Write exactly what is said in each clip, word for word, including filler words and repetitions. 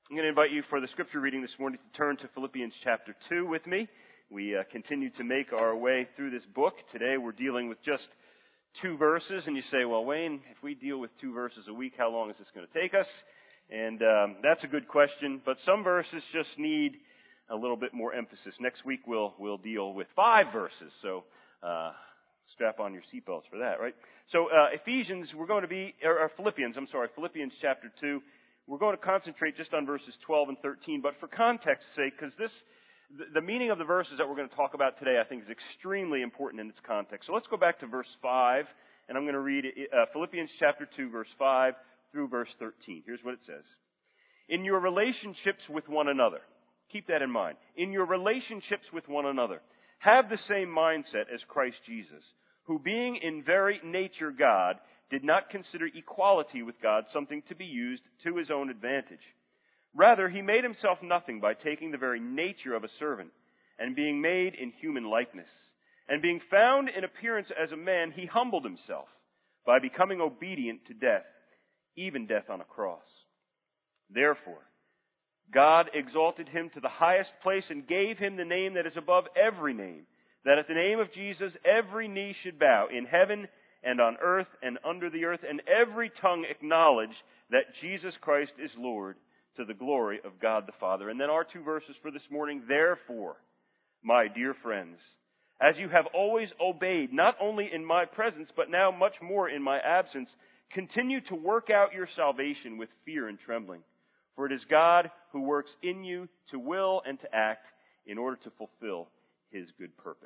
I'm going to invite you for the scripture reading this morning to turn to Philippians chapter two with me. We uh, continue to make our way through this book. Today we're dealing with just two verses, and you say, well, Wayne, if we deal with two verses a week, how long is this going to take us? And um, that's a good question, but some verses just need a little bit more emphasis. Next week we'll we'll deal with five verses, so uh, strap on your seatbelts for that, right? So uh, Ephesians, we're going to be, or, or Philippians, I'm sorry, Philippians chapter two. We're going to concentrate just on verses twelve and thirteen, but for context's sake, because this, the, the meaning of the verses that we're going to talk about today, I think, is extremely important in its context. So let's go back to verse five, and I'm going to read uh, Philippians chapter two, verse five through verse thirteen. Here's what it says. In your relationships with one another, keep that in mind. In your relationships with one another, have the same mindset as Christ Jesus, who being in very nature God, did not consider equality with God something to be used to his own advantage. Rather, he made himself nothing by taking the very nature of a servant, and being made in human likeness. And being found in appearance as a man, he humbled himself by becoming obedient to death, even death on a cross. Therefore, God exalted him to the highest place and gave him the name that is above every name, that at the name of Jesus every knee should bow in heaven and on earth and under the earth, and every tongue acknowledge that Jesus Christ is Lord, to the glory of God the Father. And then our two verses for this morning. Therefore, my dear friends, as you have always obeyed, not only in my presence, but now much more in my absence, continue to work out your salvation with fear and trembling. For it is God who works in you to will and to act in order to fulfill his good purpose.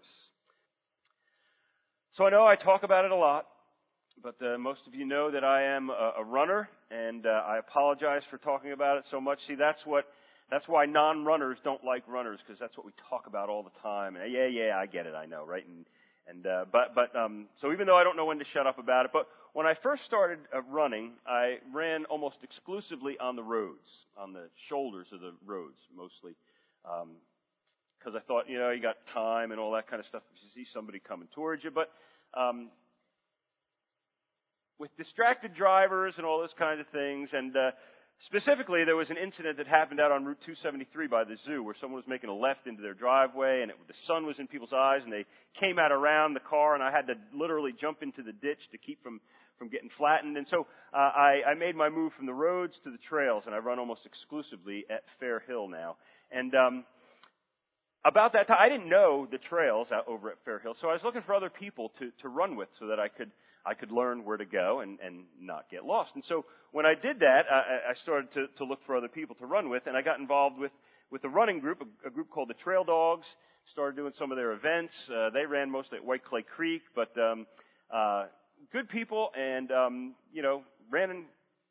So I know I talk about it a lot, but uh, most of you know that I am a, a runner, and uh, I apologize for talking about it so much. See, that's what that's why non-runners don't like runners, because that's what we talk about all the time. And yeah, yeah, I get it, I know, right? And and uh, but but um, so even though I don't know when to shut up about it, but when I first started uh, running, I ran almost exclusively on the roads, on the shoulders of the roads mostly. Um, Because I thought, you know, you got time and all that kind of stuff if you see somebody coming towards you. But um, with distracted drivers and all those kinds of things, and uh, specifically there was an incident that happened out on Route two seventy-three by the zoo where someone was making a left into their driveway, and it, the sun was in people's eyes, and they came out around the car, and I had to literally jump into the ditch to keep from, from getting flattened. And so uh, I, I made my move from the roads to the trails, and I run almost exclusively at Fair Hill now. And um About that time, I didn't know the trails out over at Fair Hill, so I was looking for other people to, to run with so that I could I could learn where to go and, and not get lost. And so when I did that, I, I started to, to look for other people to run with, and I got involved with, with a running group, a, a group called the Trail Dogs, started doing some of their events. Uh, they ran mostly at White Clay Creek, but um, uh, good people, and, um, you know, ran in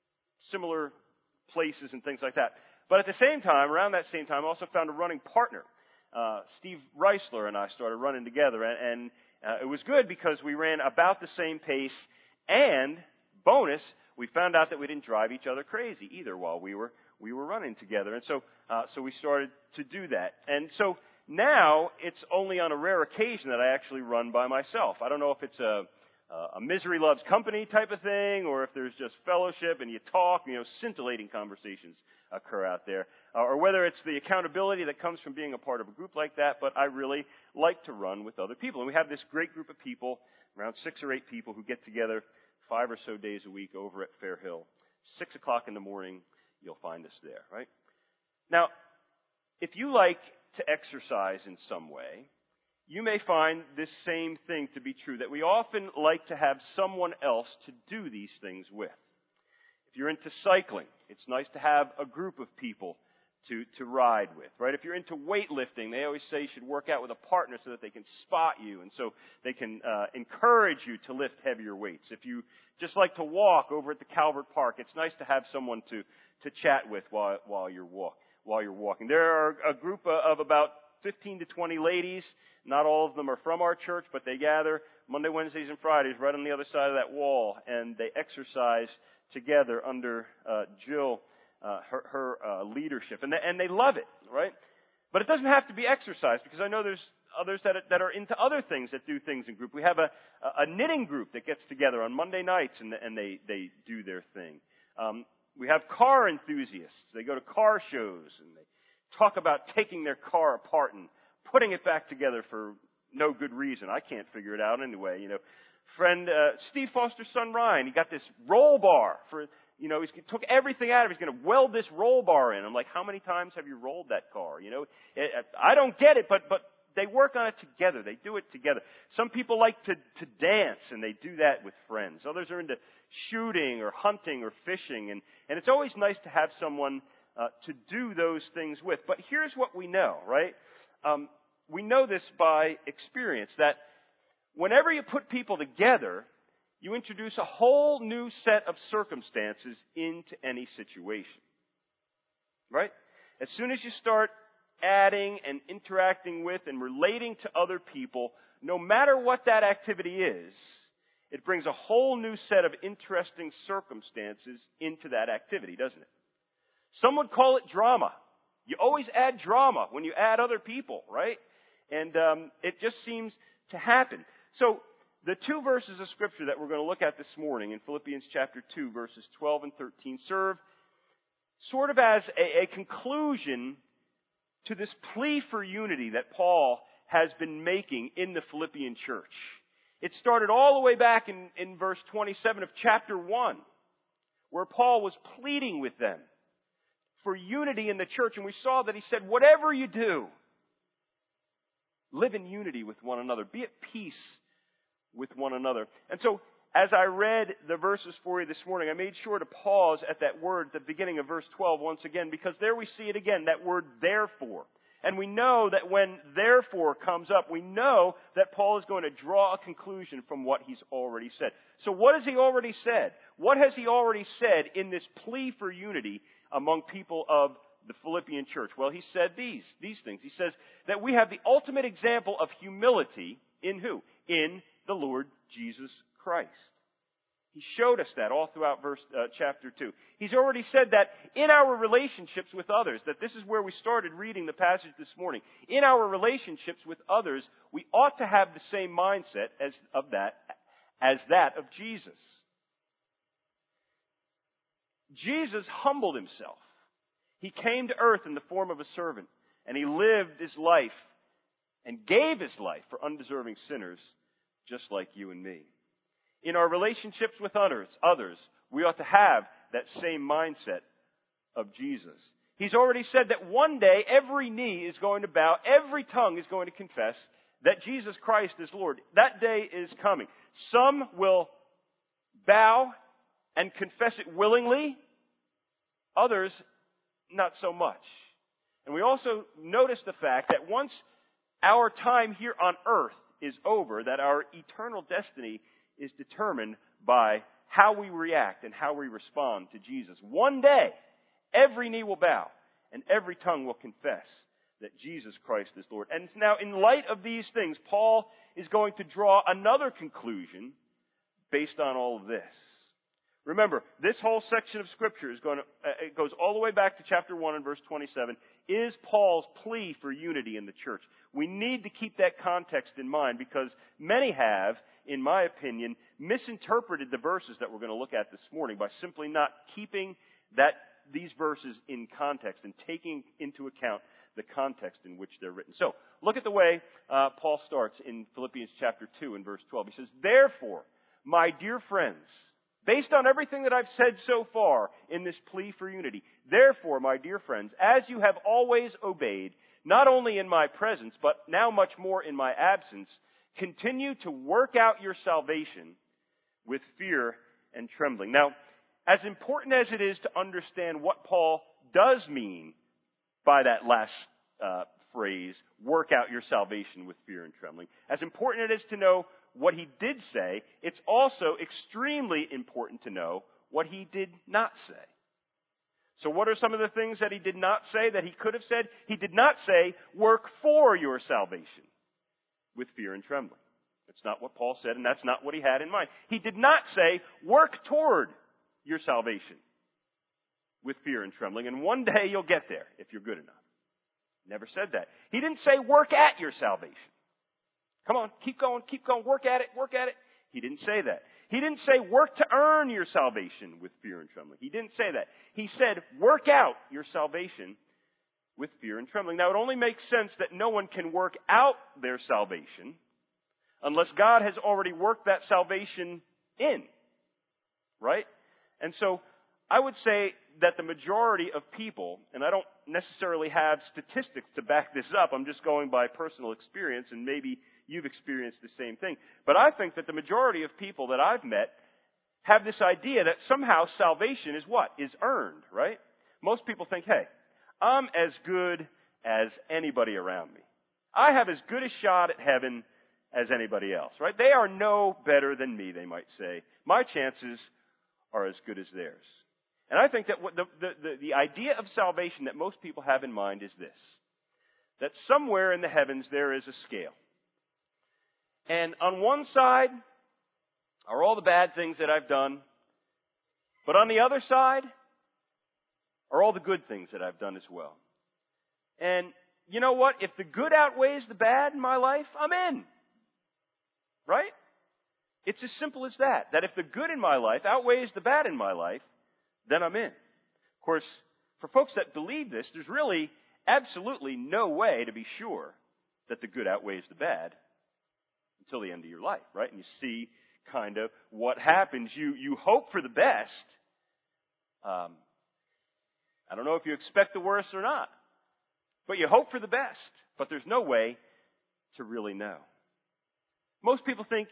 similar places and things like that. But at the same time, around that same time, I also found a running partner. Uh, Steve Reisler and I started running together, and, and uh, it was good because we ran about the same pace, and bonus, we found out that we didn't drive each other crazy either while we were we were running together, and so uh, so we started to do that. And so now it's only on a rare occasion that I actually run by myself. I don't know if it's a a misery loves company type of thing, or if there's just fellowship and you talk, you know, scintillating conversations occur out there, uh, or whether it's the accountability that comes from being a part of a group like that. But I really like to run with other people, and we have this great group of people, around six or eight people, who get together five or so days a week over at Fair Hill. Six o'clock in the morning, you'll find us there, right? Now, if you like to exercise in some way, you may find this same thing to be true, that we often like to have someone else to do these things with. If you're into cycling, it's nice to have a group of people to, to ride with, right? If you're into weightlifting, they always say you should work out with a partner so that they can spot you and so they can uh, encourage you to lift heavier weights. If you just like to walk over at the Calvert Park, it's nice to have someone to, to chat with while, while, you're walk, while you're walking. There are a group of about fifteen to twenty ladies. Not all of them are from our church, but they gather Monday, Wednesdays, and Fridays right on the other side of that wall, and they exercise together under uh, Jill, uh, her, her uh, leadership, and they, and they love it, right? But it doesn't have to be exercise, because I know there's others that are, that are into other things that do things in group. We have a, a knitting group that gets together on Monday nights, and, and they, they do their thing. Um, we have car enthusiasts. They go to car shows and they talk about taking their car apart and putting it back together for no good reason. I can't figure it out anyway. You know, friend uh, Steve Foster's son Ryan, he got this roll bar for, you know, he took everything out of it. He's going to weld this roll bar in. I'm like, how many times have you rolled that car? You know, I don't get it, but but they work on it together. They do it together. Some people like to to dance, and they do that with friends. Others are into shooting or hunting or fishing, and and it's always nice to have someone uh, to do those things with. But here's what we know, right? Um, we know this by experience, that whenever you put people together, you introduce a whole new set of circumstances into any situation. Right? As soon as you start adding and interacting with and relating to other people, no matter what that activity is, it brings a whole new set of interesting circumstances into that activity, doesn't it? Some would call it drama. You always add drama when you add other people, right? And um, it just seems to happen. So the two verses of Scripture that we're going to look at this morning in Philippians chapter two, verses twelve and thirteen, serve sort of as a, a conclusion to this plea for unity that Paul has been making in the Philippian church. It started all the way back in, in verse twenty-seven of chapter one, where Paul was pleading with them for unity in the church. And we saw that he said, whatever you do, live in unity with one another. Be at peace with one another. And so, as I read the verses for you this morning, I made sure to pause at that word at the beginning of verse twelve once again, because there we see it again, that word therefore. And we know that when therefore comes up, we know that Paul is going to draw a conclusion from what he's already said. So what has he already said? What has he already said in this plea for unity among people of the Philippian church? Well, he said these, these things. He says that we have the ultimate example of humility in who? In the Lord Jesus Christ. He showed us that all throughout verse uh, chapter two. He's already said that in our relationships with others, that this is where we started reading the passage this morning. In our relationships with others, we ought to have the same mindset as of that as that of Jesus. Jesus humbled himself. He came to earth in the form of a servant, and he lived his life and gave his life for undeserving sinners just like you and me. In our relationships with others, others, we ought to have that same mindset of Jesus. He's already said that one day every knee is going to bow, every tongue is going to confess that Jesus Christ is Lord. That day is coming. Some will bow and confess it willingly, others not so much. And we also notice the fact that once our time here on earth is over, that our eternal destiny is determined by how we react and how we respond to Jesus. One day, every knee will bow and every tongue will confess that Jesus Christ is Lord. And now, in light of these things, Paul is going to draw another conclusion based on all of this. Remember, this whole section of Scripture is going to, uh, it goes all the way back to chapter one and verse twenty-seven, is Paul's plea for unity in the church. We need to keep that context in mind because many have, in my opinion, misinterpreted the verses that we're going to look at this morning by simply not keeping that these verses in context and taking into account the context in which they're written. So, look at the way uh, Paul starts in Philippians chapter two and verse twelve. He says, "Therefore, my dear friends, based on everything that I've said so far in this plea for unity, therefore, my dear friends, as you have always obeyed, not only in my presence, but now much more in my absence, continue to work out your salvation with fear and trembling." Now, as important as it is to understand what Paul does mean by that last uh, phrase, work out your salvation with fear and trembling, as important it is to know what he did say, it's also extremely important to know what he did not say. So what are some of the things that he did not say that he could have said? He did not say, work for your salvation with fear and trembling. That's not what Paul said, and that's not what he had in mind. He did not say, work toward your salvation with fear and trembling, and one day you'll get there if you're good enough. Never said that. He didn't say, work at your salvation. Come on, keep going, keep going, work at it, work at it. He didn't say that. He didn't say work to earn your salvation with fear and trembling. He didn't say that. He said work out your salvation with fear and trembling. Now, it only makes sense that no one can work out their salvation unless God has already worked that salvation in. Right? And so, I would say that the majority of people, and I don't necessarily have statistics to back this up, I'm just going by personal experience, and maybe you've experienced the same thing. But I think that the majority of people that I've met have this idea that somehow salvation is what? Is earned, right? Most people think, hey, I'm as good as anybody around me. I have as good a shot at heaven as anybody else, right? They are no better than me, they might say. My chances are as good as theirs. And I think that what the, the, the, the idea of salvation that most people have in mind is this. That somewhere in the heavens there is a scale. And on one side are all the bad things that I've done. But on the other side are all the good things that I've done as well. And you know what? If the good outweighs the bad in my life, I'm in. Right? It's as simple as that. That if the good in my life outweighs the bad in my life, then I'm in. Of course, for folks that believe this, there's really absolutely no way to be sure that the good outweighs the bad until the end of your life, right? And you see kind of what happens. You you hope for the best. Um, I don't know if you expect the worst or not, but you hope for the best. But there's no way to really know. Most people think,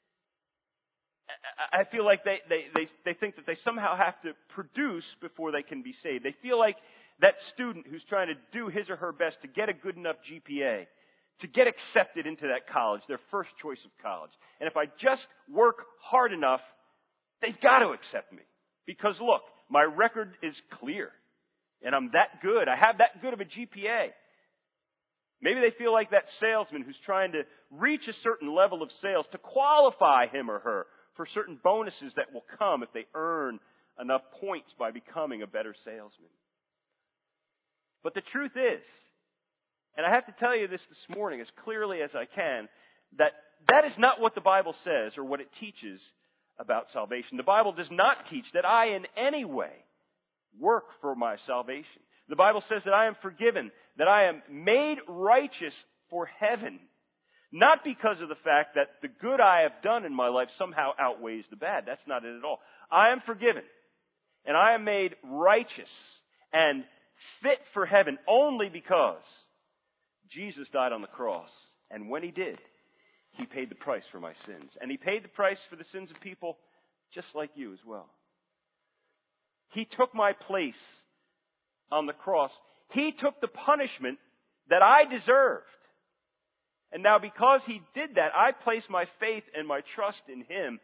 I feel like they, they, they, they think that they somehow have to produce before they can be saved. They feel like that student who's trying to do his or her best to get a good enough G P A, to get accepted into that college, their first choice of college. And if I just work hard enough, they've got to accept me. Because look, my record is clear. And I'm that good. I have that good of a G P A. Maybe they feel like that salesman who's trying to reach a certain level of sales to qualify him or her for certain bonuses that will come if they earn enough points by becoming a better salesman. But the truth is, and I have to tell you this this morning as clearly as I can, that that is not what the Bible says or what it teaches about salvation. The Bible does not teach that I in any way work for my salvation. The Bible says that I am forgiven, that I am made righteous for heaven. Not because of the fact that the good I have done in my life somehow outweighs the bad. That's not it at all. I am forgiven. And I am made righteous and fit for heaven only because Jesus died on the cross. And when He did, He paid the price for my sins. And He paid the price for the sins of people just like you as well. He took my place on the cross. He took the punishment that I deserved. And now because He did that, I place my faith and my trust in Him.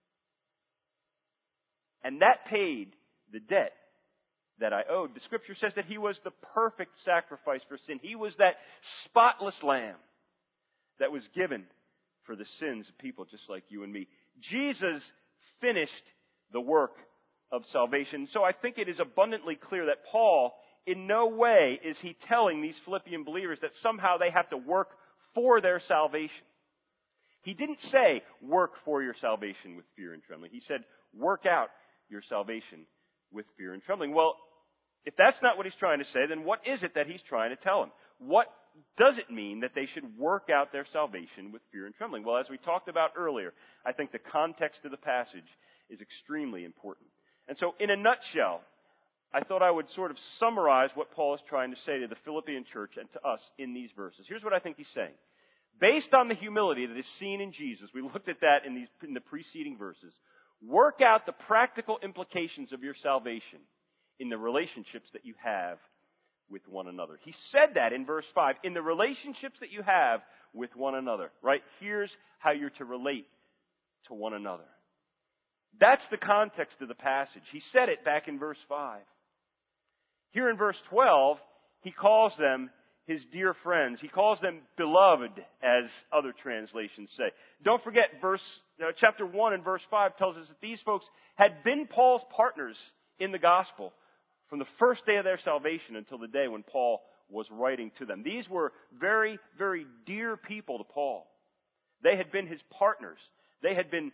And that paid the debt that I owed. The Scripture says that He was the perfect sacrifice for sin. He was that spotless lamb that was given for the sins of people just like you and me. Jesus finished the work of salvation. So I think it is abundantly clear that Paul, in no way is he telling these Philippian believers that somehow they have to work for their salvation. He didn't say, work for your salvation with fear and trembling. He said, work out your salvation with fear and trembling. Well, if that's not what he's trying to say, then what is it that he's trying to tell them? What does it mean that they should work out their salvation with fear and trembling? Well, as we talked about earlier, I think the context of the passage is extremely important. And so, in a nutshell, I thought I would sort of summarize what Paul is trying to say to the Philippian church and to us in these verses. Here's what I think he's saying. Based on the humility that is seen in Jesus, we looked at that in, these, in the preceding verses, work out the practical implications of your salvation in the relationships that you have with one another. He said that in verse five, in the relationships that you have with one another, right? Here's how you're to relate to one another. That's the context of the passage. He said it back in verse five. Here in verse twelve, he calls them his dear friends. He calls them beloved, as other translations say. Don't forget, verse uh, chapter one and verse five tells us that these folks had been Paul's partners in the gospel from the first day of their salvation until the day when Paul was writing to them. These were very, very dear people to Paul. They had been his partners. They had been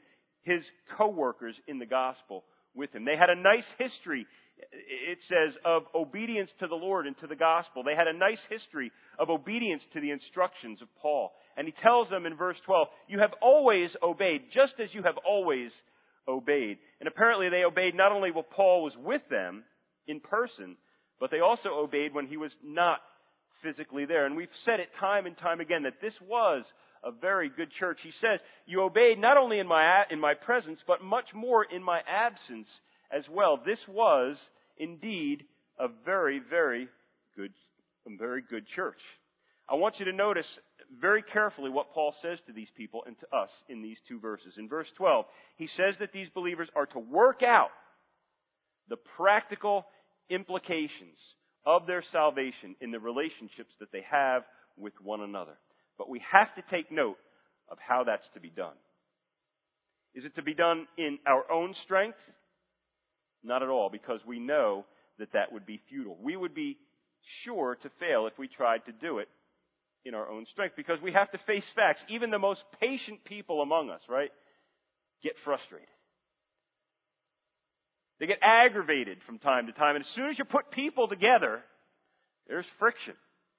his co-workers in the gospel with him. They had a nice history, it says, of obedience to the Lord and to the gospel. They had a nice history of obedience to the instructions of Paul. And he tells them in verse twelve, you have always obeyed, just as you have always obeyed. And apparently they obeyed not only while Paul was with them in person, but they also obeyed when he was not physically there. And we've said it time and time again that this was a very good church. He says, you obeyed not only in my in my presence, but much more in my absence as well. This was indeed a very, very good, a very good church. I want you to notice very carefully what Paul says to these people and to us in these two verses. In verse twelve, he says that these believers are to work out the practical implications of their salvation in the relationships that they have with one another. But we have to take note of how that's to be done. Is it to be done in our own strength? Not at all, because we know that that would be futile. We would be sure to fail if we tried to do it in our own strength, because we have to face facts. Even the most patient people among us, right, get frustrated. They get aggravated from time to time. And as soon as you put people together, there's friction.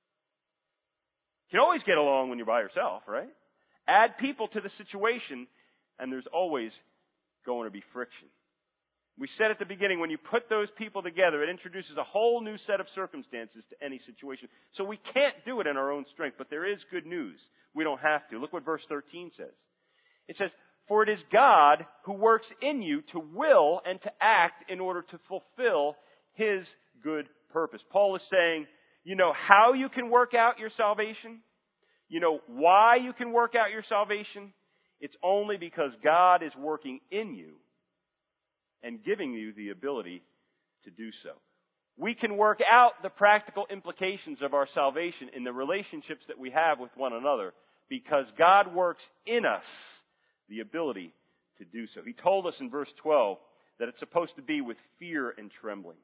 You can always get along when you're by yourself, right? Add people to the situation, and there's always going to be friction. We said at the beginning, when you put those people together, it introduces a whole new set of circumstances to any situation. So we can't do it in our own strength, but there is good news. We don't have to. Look what verse thirteen says. It says, for it is God who works in you to will and to act in order to fulfill His good purpose. Paul is saying, you know how you can work out your salvation? You know why you can work out your salvation? It's only because God is working in you and giving you the ability to do so. We can work out the practical implications of our salvation in the relationships that we have with one another because God works in us the ability to do so. He told us in verse twelve that it's supposed to be with fear and trembling.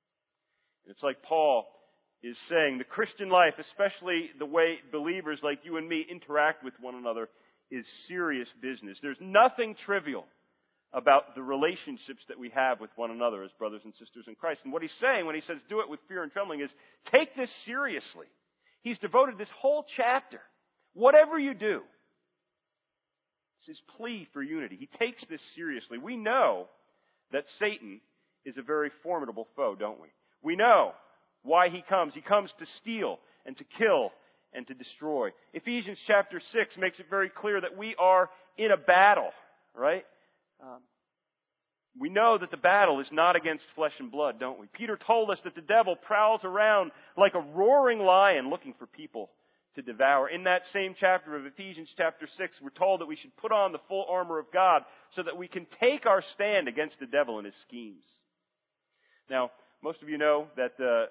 And it's like Paul is saying, the Christian life, especially the way believers like you and me interact with one another, is serious business. There's nothing trivial about the relationships that we have with one another as brothers and sisters in Christ. And what he's saying when he says do it with fear and trembling is take this seriously. He's devoted this whole chapter. Whatever you do, it's his plea for unity. He takes this seriously. We know that Satan is a very formidable foe, don't we? We know why he comes. He comes to steal and to kill and to destroy. Ephesians chapter six makes it very clear that we are in a battle, right? Um, we know that the battle is not against flesh and blood, don't we? Peter told us that the devil prowls around like a roaring lion looking for people to devour. In that same chapter of Ephesians chapter six, we're told that we should put on the full armor of God so that we can take our stand against the devil and his schemes. Now, most of you know that uh,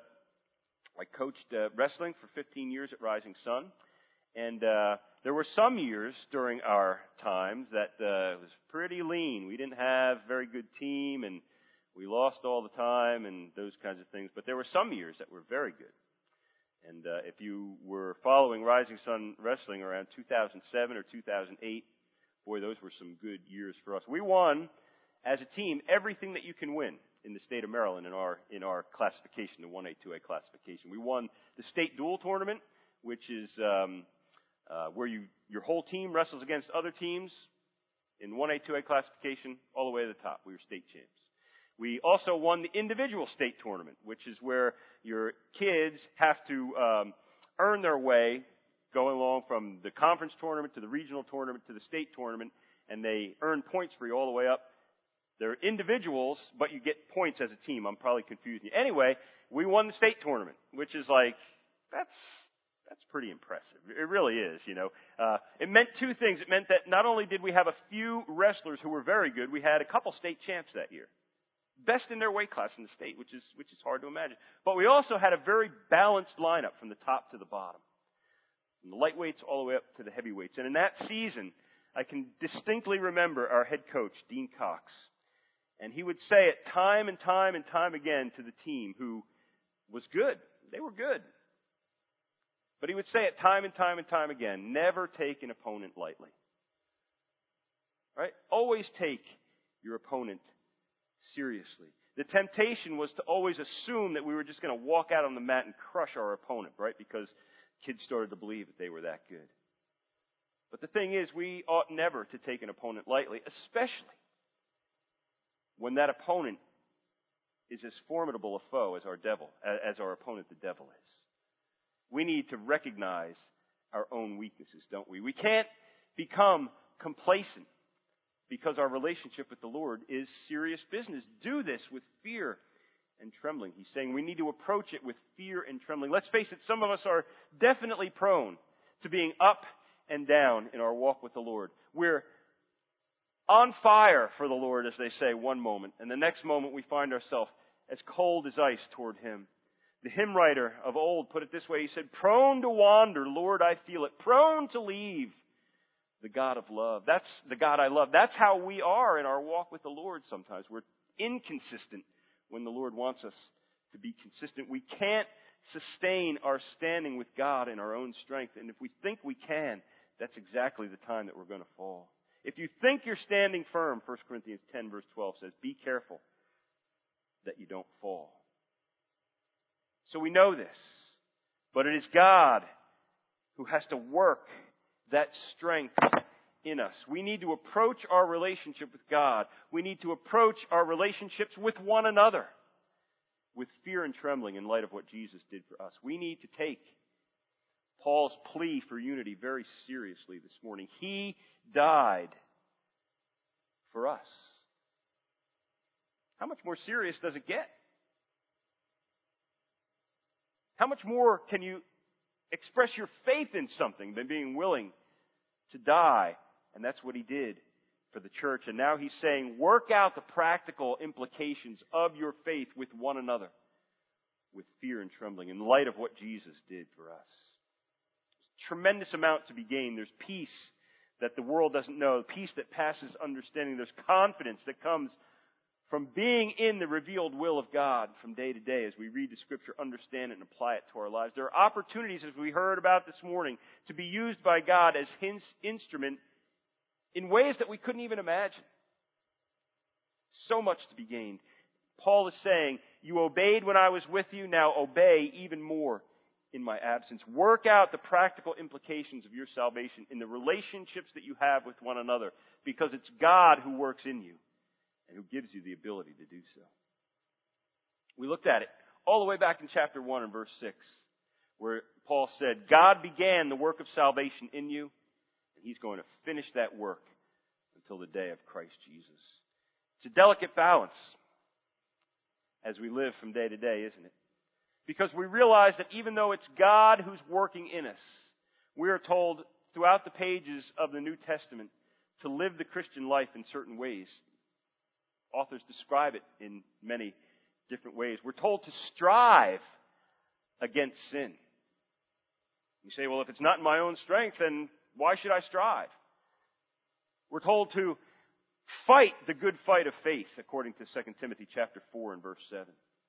I coached uh, wrestling for fifteen years at Rising Sun. And uh, there were some years during our times that uh, was pretty lean. We didn't have a very good team, and we lost all the time and those kinds of things. But there were some years that were very good. And uh, if you were following Rising Sun Wrestling around two thousand seven or two thousand eight, boy, those were some good years for us. We won, as a team, everything that you can win in the state of Maryland in our in our classification, the one A, two A classification. We won the state dual tournament, which is um, uh, where you your whole team wrestles against other teams in one A, two A classification all the way to the top. We were state champs. We also won the individual state tournament, which is where your kids have to um, earn their way going along from the conference tournament to the regional tournament to the state tournament, and they earn points for you all the way up. They're individuals, but you get points as a team. I'm probably confusing you. Anyway, we won the state tournament, which is like, that's that's pretty impressive. It really is, you know. Uh, it meant two things. It meant that not only did we have a few wrestlers who were very good, we had a couple state champs that year. Best in their weight class in the state, which is which is hard to imagine. But we also had a very balanced lineup from the top to the bottom. From the lightweights all the way up to the heavyweights. And in that season, I can distinctly remember our head coach, Dean Cox. And he would say it time and time and time again to the team who was good. They were good. But he would say it time and time and time again, never take an opponent lightly. Right? Always take your opponent seriously. The temptation was to always assume that we were just going to walk out on the mat and crush our opponent, right? Because kids started to believe that they were that good. But the thing is, we ought never to take an opponent lightly, especially when that opponent is as formidable a foe as our devil, as our opponent, the devil, is. We need to recognize our own weaknesses, don't we? We can't become complacent because our relationship with the Lord is serious business. Do this with fear and trembling. He's saying we need to approach it with fear and trembling. Let's face it, some of us are definitely prone to being up and down in our walk with the Lord. We're on fire for the Lord, as they say, one moment, and the next moment we find ourselves as cold as ice toward Him. The hymn writer of old put it this way. He said, "Prone to wander, Lord, I feel it. Prone to leave the God of love." That's the God I love. That's how we are in our walk with the Lord sometimes. We're inconsistent when the Lord wants us to be consistent. We can't sustain our standing with God in our own strength. And if we think we can, that's exactly the time that we're going to fall. If you think you're standing firm, First Corinthians ten verse twelve says, be careful that you don't fall. So we know this, but it is God who has to work that strength in us. We need to approach our relationship with God. We need to approach our relationships with one another with fear and trembling in light of what Jesus did for us. We need to take Paul's plea for unity very seriously this morning. He died for us. How much more serious does it get? How much more can you express your faith in something than being willing to die? And that's what He did for the church. And now He's saying, work out the practical implications of your faith with one another with fear and trembling in light of what Jesus did for us. There's a tremendous amount to be gained. There's peace that the world doesn't know, peace that passes understanding. There's confidence that comes from being in the revealed will of God from day to day as we read the Scripture, understand it, and apply it to our lives. There are opportunities, as we heard about this morning, to be used by God as His instrument in ways that we couldn't even imagine. So much to be gained. Paul is saying, you obeyed when I was with you, now obey even more in my absence. Work out the practical implications of your salvation in the relationships that you have with one another, because it's God who works in you and who gives you the ability to do so. We looked at it all the way back in chapter one and verse six, where Paul said, God began the work of salvation in you, and He's going to finish that work until the day of Christ Jesus. It's a delicate balance as we live from day to day, isn't it? Because we realize that even though it's God who's working in us, we are told throughout the pages of the New Testament to live the Christian life in certain ways. Authors describe it in many different ways. We're told to strive against sin. You say, well, if it's not in my own strength, then why should I strive? We're told to fight the good fight of faith, according to Second Timothy chapter four and verse seven.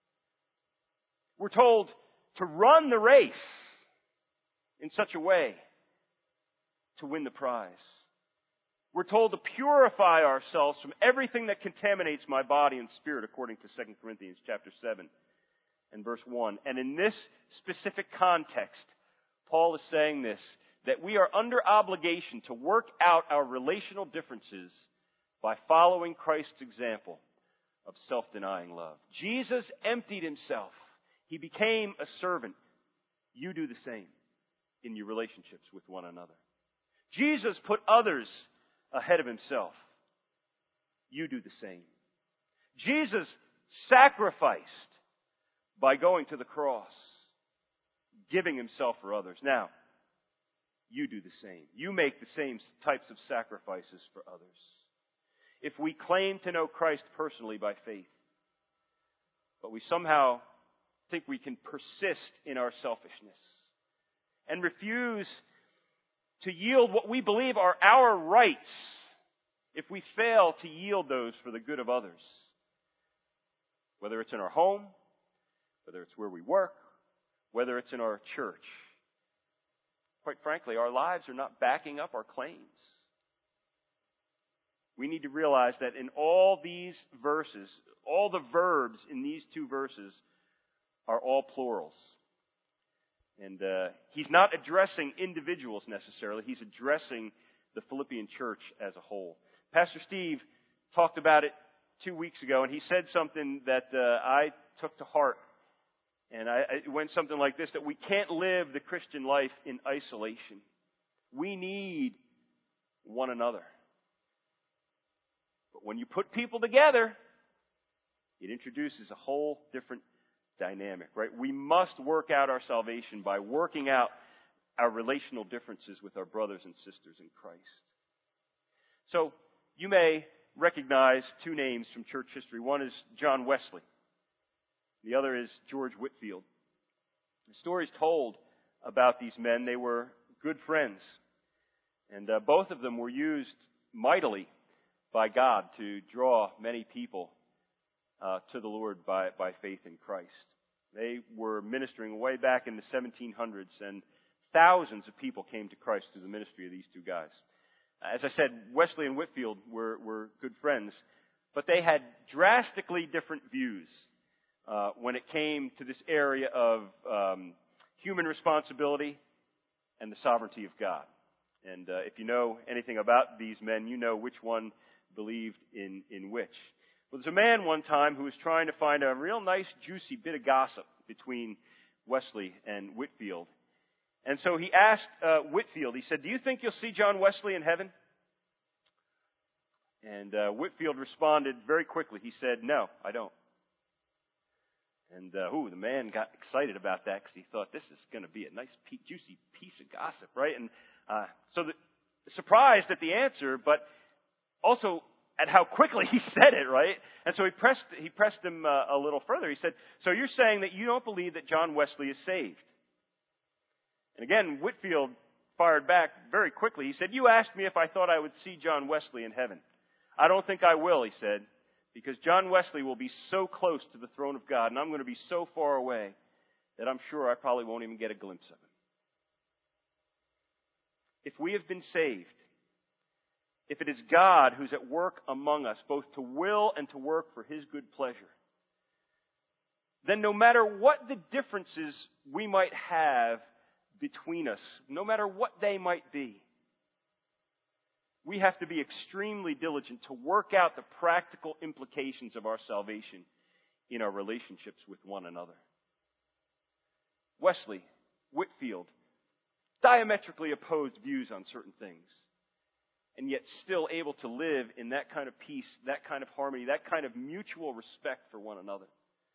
We're told to run the race in such a way to win the prize. We're told to purify ourselves from everything that contaminates my body and spirit, according to Second Corinthians chapter seven and verse one. And in this specific context, Paul is saying this, that we are under obligation to work out our relational differences by following Christ's example of self-denying love. Jesus emptied Himself. He became a servant. You do the same in your relationships with one another. Jesus put others ahead of Himself. You do the same. Jesus sacrificed by going to the cross, giving Himself for others. Now, you do the same. You make the same types of sacrifices for others. If we claim to know Christ personally by faith, but we somehow think we can persist in our selfishness and refuse to yield what we believe are our rights, if we fail to yield those for the good of others, whether it's in our home, whether it's where we work, whether it's in our church, quite frankly, our lives are not backing up our claims. we need to realize that in all these verses, all the verbs in these two verses are all plurals. And uh, he's not addressing individuals necessarily. He's addressing the Philippian church as a whole. Pastor Steve talked about it two weeks ago, and he said something that uh, I took to heart. And I, it went something like this, that we can't live the Christian life in isolation. We need one another. But when you put people together, it introduces a whole different dynamic, right? We must work out our salvation by working out our relational differences with our brothers and sisters in Christ. So, you may recognize two names from church history. One is John Wesley. The other is George Whitefield. The story is told about these men. They were good friends. And uh, both of them were used mightily by God to draw many people uh, to the Lord by, by faith in Christ. They were ministering way back in the seventeen hundreds, and thousands of people came to Christ through the ministry of these two guys. As I said, Wesley and Whitefield were, were good friends, but they had drastically different views uh, when it came to this area of um, human responsibility and the sovereignty of God. And uh, if you know anything about these men, you know which one believed in, in which. Well, there's a man one time who was trying to find a real nice, juicy bit of gossip between Wesley and Whitefield. And so he asked uh, Whitefield, he said, "Do you think you'll see John Wesley in heaven?" And uh, Whitefield responded very quickly. He said, "No, I don't." And, uh, ooh, the man got excited about that because he thought, this is going to be a nice, juicy piece of gossip, right? And uh, so the, surprised at the answer, but also at how quickly he said it, right? And so he pressed, he pressed him uh, a little further. He said, "So you're saying that you don't believe that John Wesley is saved?" And again, Whitefield fired back very quickly. He said, "You asked me if I thought I would see John Wesley in heaven. I don't think I will," he said, "because John Wesley will be so close to the throne of God, and I'm going to be so far away that I'm sure I probably won't even get a glimpse of him." If we have been saved, if it is God who's at work among us, both to will and to work for His good pleasure, then no matter what the differences we might have between us, no matter what they might be, we have to be extremely diligent to work out the practical implications of our salvation in our relationships with one another. Wesley, Whitefield, diametrically opposed views on certain things, and yet still able to live in that kind of peace, that kind of harmony, that kind of mutual respect for one another.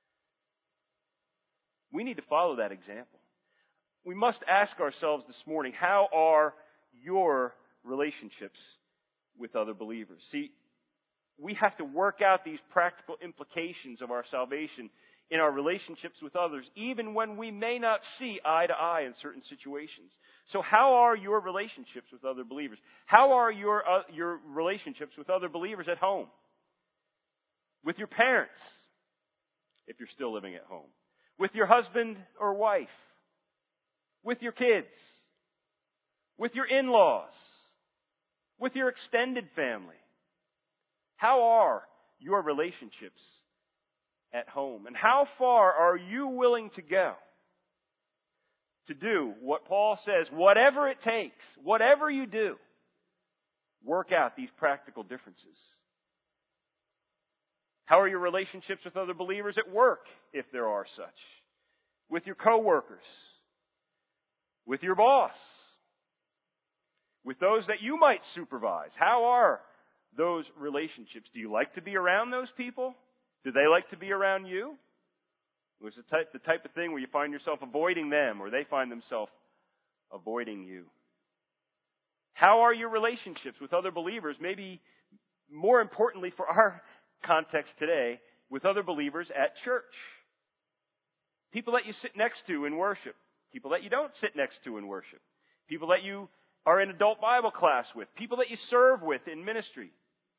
We need to follow that example. We must ask ourselves this morning, how are your relationships with other believers? See, we have to work out these practical implications of our salvation in our relationships with others, even when we may not see eye to eye in certain situations. So how are your relationships with other believers? How are your, uh, your relationships with other believers at home? With your parents, if you're still living at home. With your husband or wife. With your kids. With your in-laws. With your extended family. How are your relationships at home? And how far are you willing to go to do what Paul says, whatever it takes, whatever you do, work out these practical differences? How are your relationships with other believers at work, if there are such? With your coworkers? With your boss? With those that you might supervise? How are those relationships? Do you like to be around those people? Do they like to be around you? It's the type, the type of thing where you find yourself avoiding them, or they find themselves avoiding you. How are your relationships with other believers? Maybe more importantly for our context today, with other believers at church. People that you sit next to in worship. People that you don't sit next to in worship. People that you are in adult Bible class with. People that you serve with in ministry.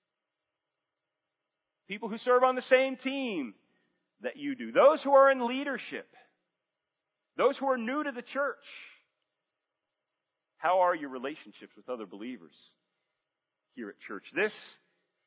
People who serve on the same team that you do. Those who are in leadership. Those who are new to the church. How are your relationships with other believers here at church? This,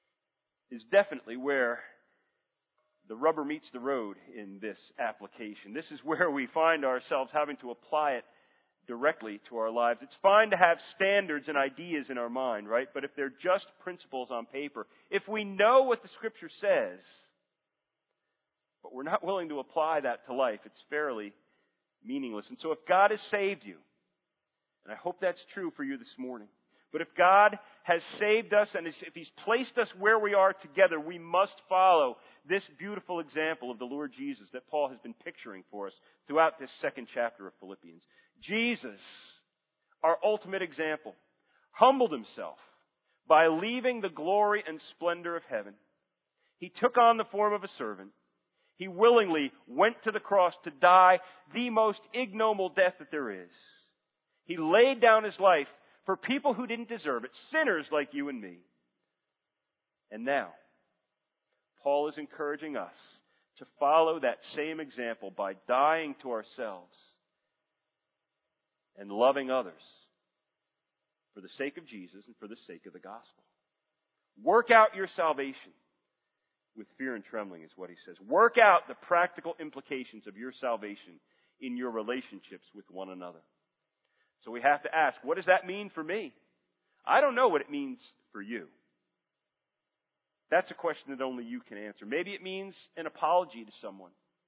is definitely where the rubber meets the road in this application. This is where we find ourselves having to apply it directly to our lives. It's fine to have standards and ideas in our mind, right? But if they're just principles on paper, if we know what the Scripture says, but we're not willing to apply that to life, it's fairly meaningless. And so if God has saved you, and I hope that's true for you this morning, but if God has saved us and if He's placed us where we are together, we must follow this beautiful example of the Lord Jesus that Paul has been picturing for us throughout this second chapter of Philippians. Jesus, our ultimate example, humbled Himself by leaving the glory and splendor of heaven. He took on the form of a servant. He willingly went to the cross to die the most ignoble death that there is. He laid down His life for people who didn't deserve it, sinners like you and me. And now, Paul is encouraging us to follow that same example by dying to ourselves and loving others for the sake of Jesus and for the sake of the gospel. Work out your salvation with fear and trembling is what he says. Work out the practical implications of your salvation in your relationships with one another. So we have to ask, what does that mean for me? I don't know what it means for you. That's a question that only you can answer. Maybe it means an apology to someone.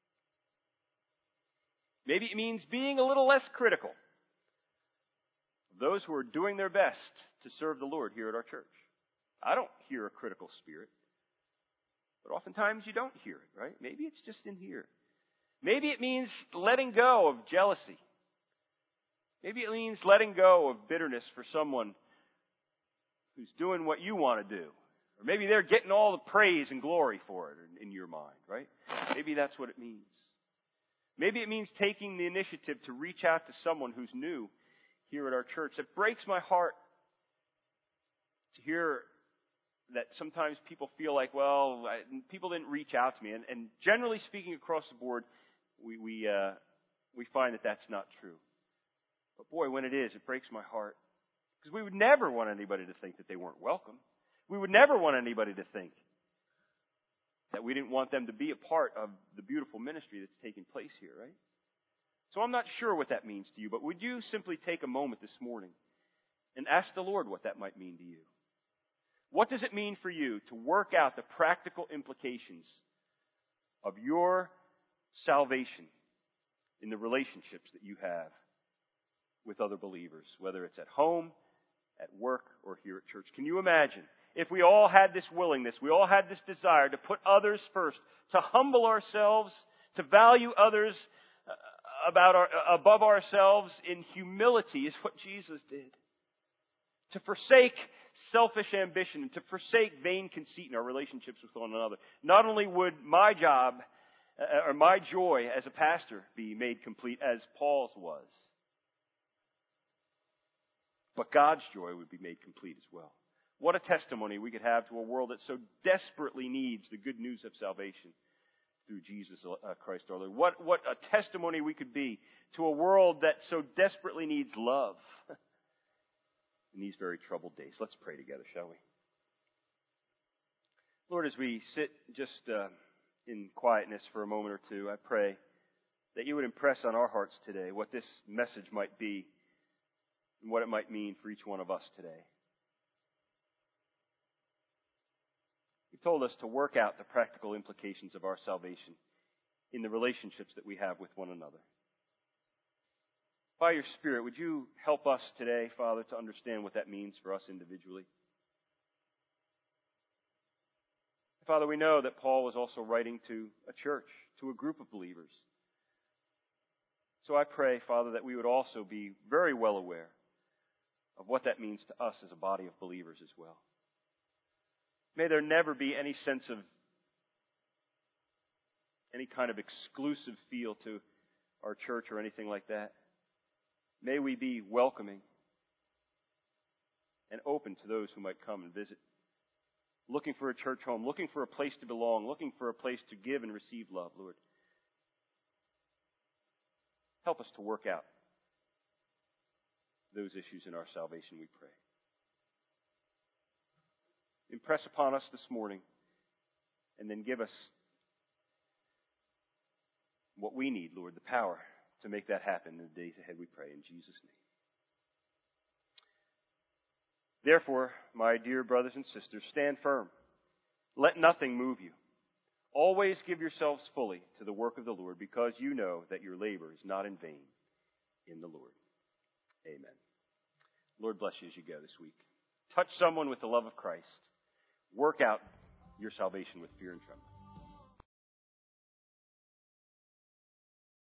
Maybe it means being a little less critical of those who are doing their best to serve the Lord here at our church. I don't hear a critical spirit. But oftentimes you don't hear it, right? Maybe it's just in here. Maybe it means letting go of jealousy. Maybe it means letting go of bitterness for someone who's doing what you want to do. Or maybe they're getting all the praise and glory for it in your mind, right? Maybe that's what it means. Maybe it means taking the initiative to reach out to someone who's new here at our church. It breaks my heart to hear that sometimes people feel like, well, I, people didn't reach out to me. And, and generally speaking across the board, we, we, uh, we find that that's not true. But boy, when it is, it breaks my heart. Because we would never want anybody to think that they weren't welcome. We would never want anybody to think that we didn't want them to be a part of the beautiful ministry that's taking place here, right? So I'm not sure what that means to you, but would you simply take a moment this morning and ask the Lord what that might mean to you? What does it mean for you to work out the practical implications of your salvation in the relationships that you have with other believers, whether it's at home, at work, or here at church? Can you imagine if we all had this willingness, we all had this desire to put others first, to humble ourselves, to value others about our, above ourselves in humility is what Jesus did. To forsake selfish ambition and to forsake vain conceit in our relationships with one another. Not only would my job or my joy as a pastor be made complete as Paul's was, but God's joy would be made complete as well. What a testimony we could have to a world that so desperately needs the good news of salvation through Jesus uh, Christ our Lord. What, what a testimony we could be to a world that so desperately needs love in these very troubled days. Let's pray together, shall we? Lord, as we sit just uh, in quietness for a moment or two, I pray that you would impress on our hearts today what this message might be and what it might mean for each one of us today. You've told us to work out the practical implications of our salvation in the relationships that we have with one another. By your Spirit, would you help us today, Father, to understand what that means for us individually? Father, we know that Paul was also writing to a church, to a group of believers. So I pray, Father, that we would also be very well aware of what that means to us as a body of believers as well. May there never be any sense of any kind of exclusive feel to our church or anything like that. May we be welcoming and open to those who might come and visit, looking for a church home, looking for a place to belong, looking for a place to give and receive love, Lord. Help us to work out those issues in our salvation, we pray. Impress upon us this morning And then give us what we need, Lord, the power to make that happen in the days ahead, we pray in Jesus' name. Therefore, my dear brothers and sisters, stand firm. Let nothing move you. Always give yourselves fully to the work of the Lord, because you know that your labor is not in vain in the Lord. Amen. Lord bless you as you go this week. Touch someone with the love of Christ. Work out your salvation with fear and trembling.